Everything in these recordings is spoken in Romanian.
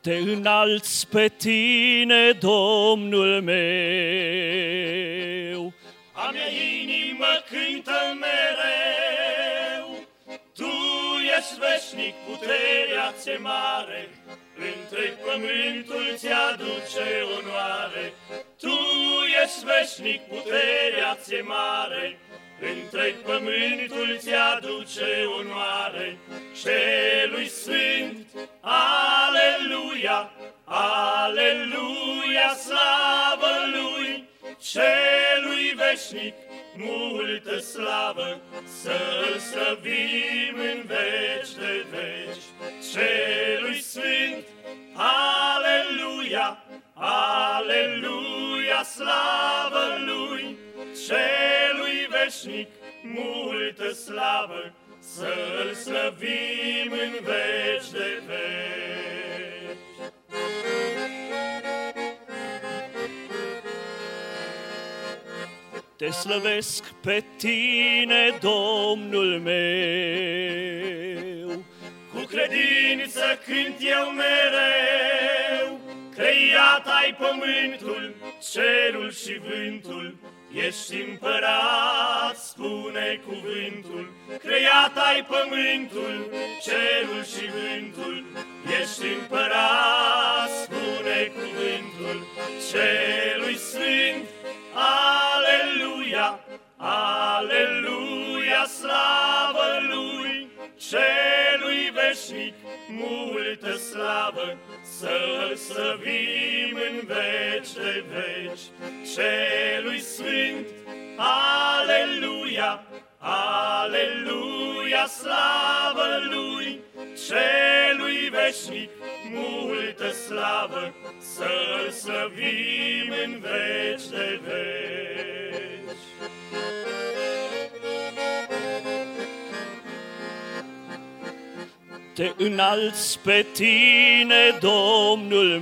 Te înalți pe tine, Domnul meu. A mea inimă cântă mereu, Tu ești veșnic, puterea ți-e mare, întreg pământul ți-aduce onoare. Tu ești veșnic, puterea ți-e mare, întreg pământul ți-aduce onoare. Celui sfânt, aleluia, aleluia, slavă lui, celui veșnic, multă slavă, să-L slăvim în veci de veci. Celui sfânt, aleluia, aleluia, slavă lui, celui veșnic, multă slavă, să-L slăvim în veci de veci. Te slăvesc pe tine, Domnul meu. Cu credință cânt eu mereu, creat ai pământul, cerul și vântul, ești împărat, spune cuvântul. Creat ai pământul, cerul și vântul, ești împărat, spune cuvântul. Celui sfânt, aleluia, aleluia, slavă lui, celui veșnic, multă slavă, să-L slăvim în veci de veci. Celui sfânt, aleluia, aleluia, slavă lui, celui veșnic, multă slavă, să-L slăvim în veci de veci. Te înalți pe tine, Domnul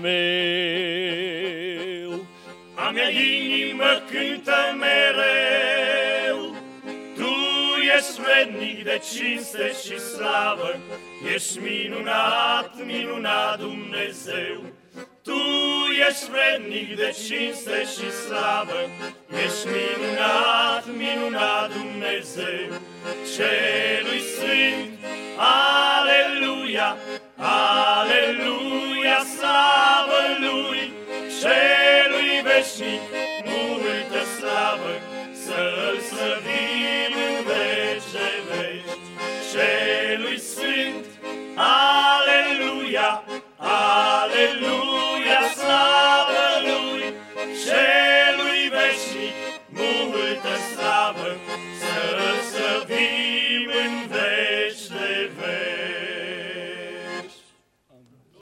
meu. A mea inimă cântă mereu, Tu ești vrednic de cinste și slavă, ești minunat, minunat Dumnezeu. Tu ești vrednic de cinste și slavă, ești minunat, minunat Dumnezeu. Celui sfânt, aleluia, aleluia, slavă lui, celui veșnic, multă slavă, să-L slăvim în veci de veci. Celui sfânt, aleluia, aleluia, slavă lui, celui veșnic, multă slavă,